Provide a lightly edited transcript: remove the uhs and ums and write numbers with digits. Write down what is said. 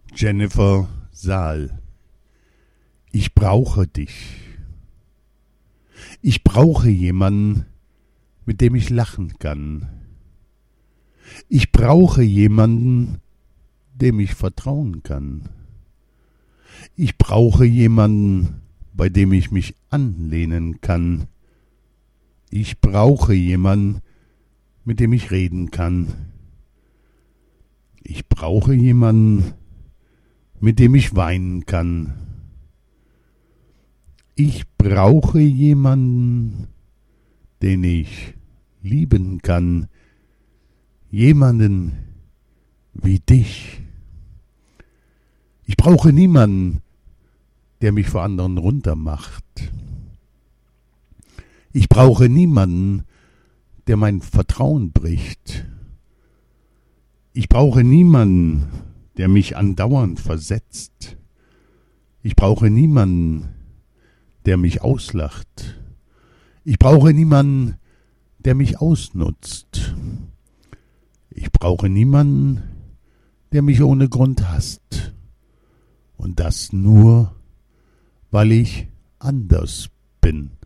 Jennifer Sahl. Ich brauche dich. Ich brauche jemanden, mit dem ich lachen kann. Ich brauche jemanden, dem ich vertrauen kann. Ich brauche jemanden, bei dem ich mich anlehnen kann. Ich brauche jemanden, mit dem ich reden kann. Ich brauche jemanden, mit dem ich weinen kann. Ich brauche jemanden, den ich lieben kann. Jemanden wie dich. Ich brauche niemanden, der mich vor anderen runtermacht. Ich brauche niemanden, der mein Vertrauen bricht. Ich brauche niemanden, der mich andauernd versetzt. Ich brauche niemanden, der mich auslacht. Ich brauche niemanden, der mich ausnutzt. Ich brauche niemanden, der mich ohne Grund hasst. Und das nur, weil ich anders bin.